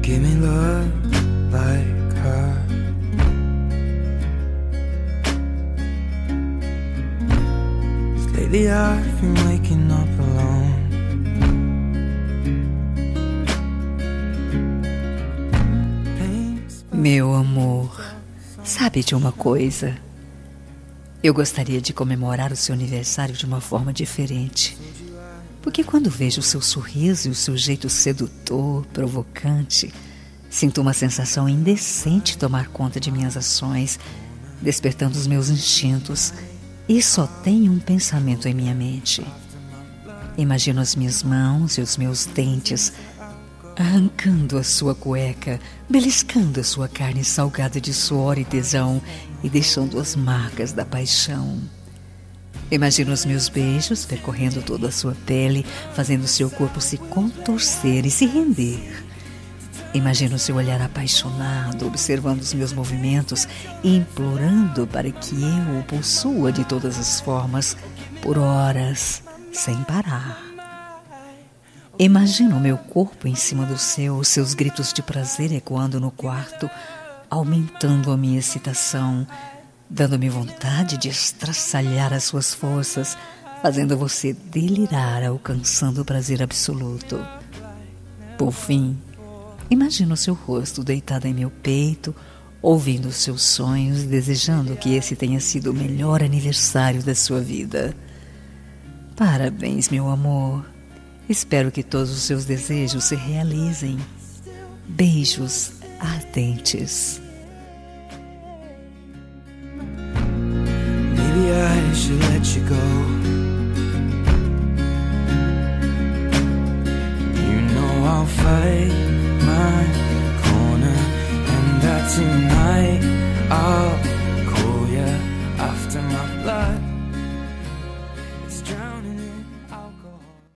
give me love like her. Lately I've been waking up alone. Meu amor, sabe de uma coisa? Eu gostaria de comemorar o seu aniversário de uma forma diferente. Porque quando vejo o seu sorriso e o seu jeito sedutor, provocante, sinto uma sensação indecente tomar conta de minhas ações, despertando os meus instintos, e só tenho um pensamento em minha mente. Imagino as minhas mãos e os meus dentes arrancando a sua cueca, beliscando a sua carne salgada de suor e tesão e deixando as marcas da paixão. Imagino os meus beijos percorrendo toda a sua pele, fazendo seu corpo se contorcer e se render. Imagino seu olhar apaixonado, observando os meus movimentos e implorando para que eu o possua de todas as formas, por horas, sem parar. Imagino o meu corpo em cima do seu, os seus gritos de prazer ecoando no quarto, aumentando a minha excitação, dando-me vontade de estraçalhar as suas forças, fazendo você delirar, alcançando o prazer absoluto. Por fim, imagino seu rosto deitado em meu peito, ouvindo os seus sonhos, desejando que esse tenha sido o melhor aniversário da sua vida. Parabéns, meu amor. Espero que todos os seus desejos se realizem. Beijos ardentes. Maybe I should let you go. You know I'll fight